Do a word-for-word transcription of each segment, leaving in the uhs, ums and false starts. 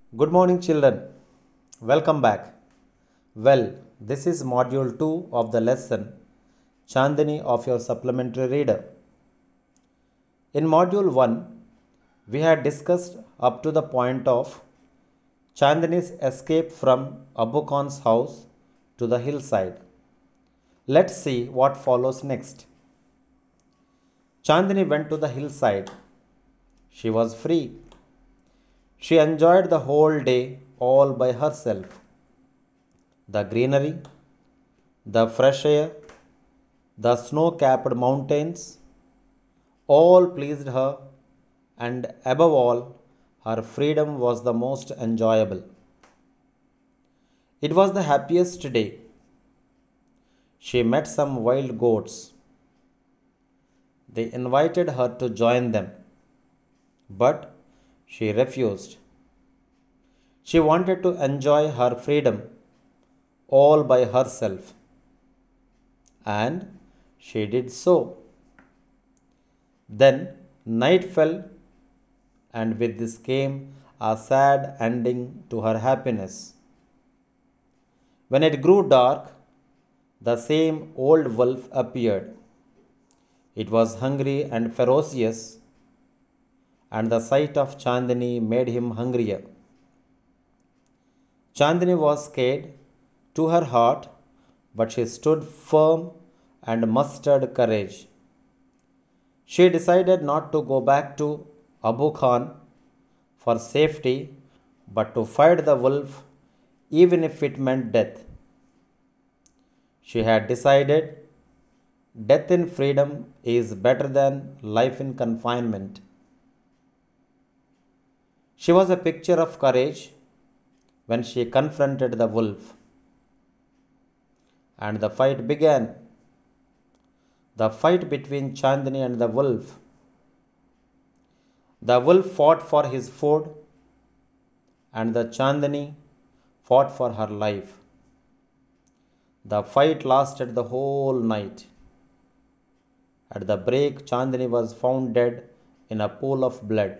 Good morning, children. Welcome back. Well, this is module two of the lesson Chandani of your supplementary reader. In module one, we had discussed up to the point of Chandani's escape from Abu Khan's house to the hillside. Let's see what follows next. Chandani went to the hillside. She was free. She enjoyed the whole day all by herself. The greenery, the fresh air, the snow capped mountains, all pleased her, and above all, her freedom was the most enjoyable. It was the happiest day. She met some wild goats. They invited her to join them, but she refused. She wanted to enjoy her freedom all by herself, and she did so. Then night fell, and with this came a sad ending to her happiness. When it grew dark, the same old wolf appeared. It was hungry and ferocious, and the sight of Chandani made him hungrier. Chandani was scared to her heart, but she stood firm and mustered courage. She decided not to go back to Abu Khan for safety, but to fight the wolf even if it meant death. She had decided death in freedom is better than life in confinement. She was a picture of courage when she confronted the wolf. And the fight began. The fight between Chandani and the wolf. The wolf fought for his food, and the Chandani fought for her life. The fight lasted the whole night. At the break, Chandani was found dead in a pool of blood,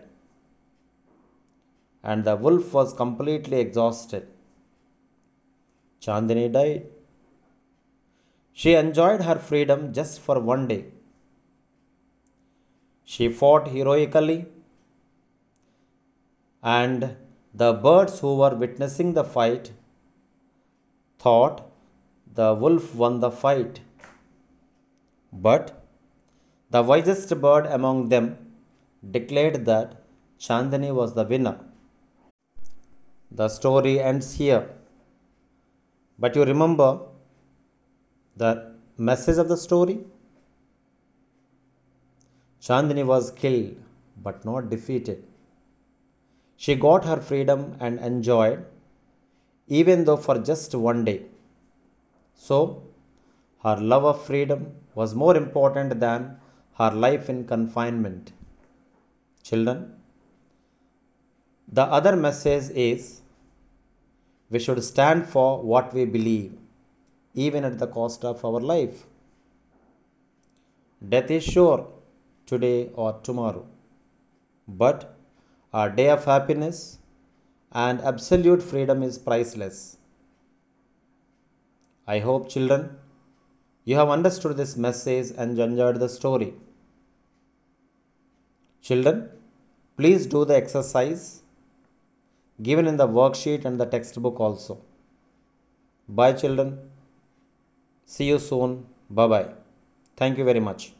and the wolf was completely exhausted. Chandani died. She enjoyed her freedom just for one day. She fought heroically, and the birds who were witnessing the fight thought the wolf won the fight. But the wisest bird among them declared that Chandani was the winner. The story ends here. But you remember the message of the story? Chandani was killed but not defeated. She got her freedom and enjoyed, even though for just one day. So, her love of freedom was more important than her life in confinement. Children, the other message is we should stand for what we believe, even at the cost of our life. Death is sure today or tomorrow, but our day of happiness and absolute freedom is priceless. I hope, children, you have understood this message and enjoyed the story. Children, please do the exercise given in the worksheet and the textbook also. Bye, children. See you soon. Bye bye. Thank you very much.